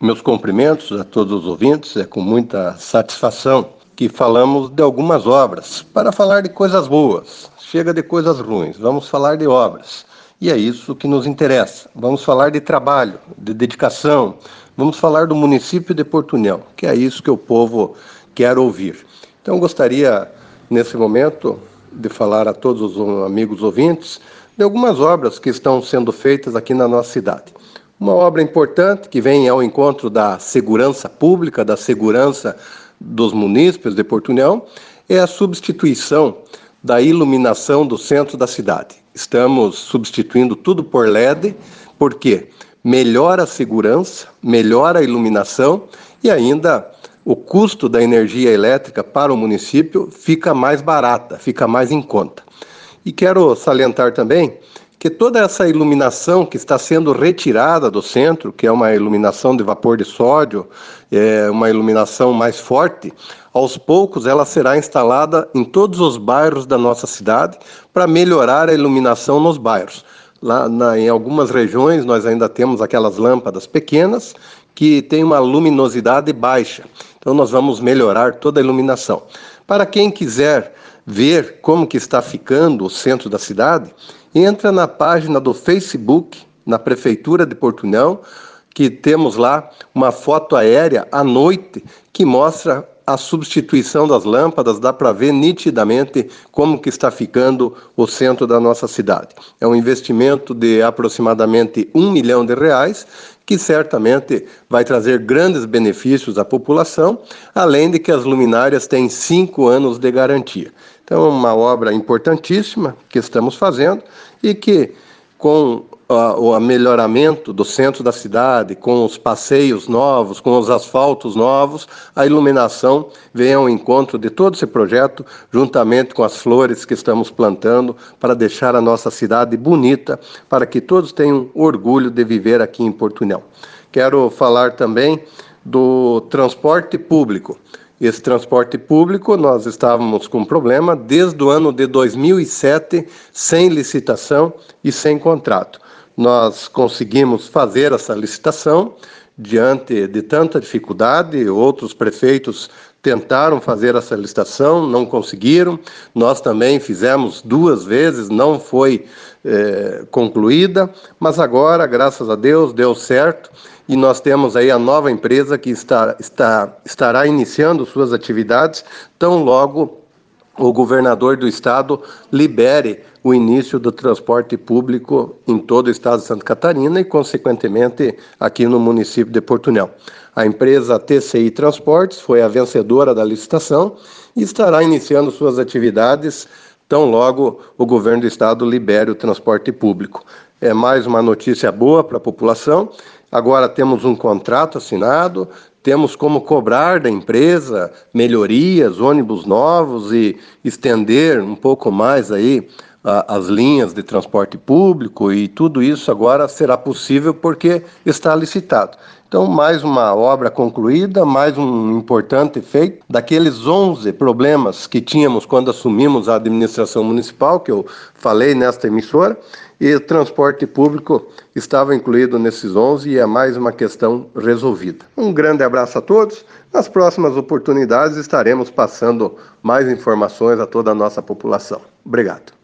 Meus cumprimentos a todos os ouvintes. É com muita satisfação que falamos de algumas obras. Para falar de coisas boas, chega de coisas ruins, vamos falar de obras. E é isso que nos interessa. Vamos falar de trabalho, de dedicação, vamos falar do município de Porto União, que é isso que o povo quer ouvir. Então gostaria, nesse momento, de falar a todos os amigos ouvintes de algumas obras que estão sendo feitas aqui na nossa cidade. Uma obra importante que vem ao encontro da segurança pública, da segurança dos munícipes de Porto União, é a substituição da iluminação do centro da cidade. Estamos substituindo tudo por LED, porque melhora a segurança, melhora a iluminação e ainda o custo da energia elétrica para o município fica mais barata, fica mais em conta. E quero salientar também que toda essa iluminação que está sendo retirada do centro, que é uma iluminação de vapor de sódio, é uma iluminação mais forte, aos poucos ela será instalada em todos os bairros da nossa cidade para melhorar a iluminação nos bairros. Em algumas regiões nós ainda temos aquelas lâmpadas pequenas que têm uma luminosidade baixa. Então nós vamos melhorar toda a iluminação. Para quem quiser ver como que está ficando o centro da cidade, entra na página do Facebook, na Prefeitura de Porto União, que temos lá uma foto aérea à noite que mostra a substituição das lâmpadas, dá para ver nitidamente como que está ficando o centro da nossa cidade. É um investimento de aproximadamente R$1 milhão, que certamente vai trazer grandes benefícios à população, além de que as luminárias têm 5 anos de garantia. Então é uma obra importantíssima que estamos fazendo e que com o melhoramento do centro da cidade, com os passeios novos, com os asfaltos novos, a iluminação vem ao encontro de todo esse projeto, juntamente com as flores que estamos plantando para deixar a nossa cidade bonita, para que todos tenham orgulho de viver aqui em Porto União. Quero falar também do transporte público. Esse transporte público, nós estávamos com problema desde o ano de 2007, sem licitação e sem contrato. Nós conseguimos fazer essa licitação diante de tanta dificuldade, outros prefeitos tentaram fazer essa licitação, não conseguiram. Nós também fizemos 2 vezes, não foi concluída, mas agora, graças a Deus, deu certo. E nós temos aí a nova empresa que estará iniciando suas atividades tão logo o governador do estado libere o início do transporte público em todo o estado de Santa Catarina e, consequentemente, aqui no município de Porto União. A empresa TCI Transportes foi a vencedora da licitação e estará iniciando suas atividades tão logo o governo do estado libere o transporte público. É mais uma notícia boa para a população. Agora temos um contrato assinado, temos como cobrar da empresa melhorias, ônibus novos e estender um pouco mais aí as linhas de transporte público, e tudo isso agora será possível porque está licitado. Então, mais uma obra concluída, mais um importante feito. Daqueles 11 problemas que tínhamos quando assumimos a administração municipal, que eu falei nesta emissora, e o transporte público estava incluído nesses 11 e é mais uma questão resolvida. Um grande abraço a todos. Nas próximas oportunidades estaremos passando mais informações a toda a nossa população. Obrigado.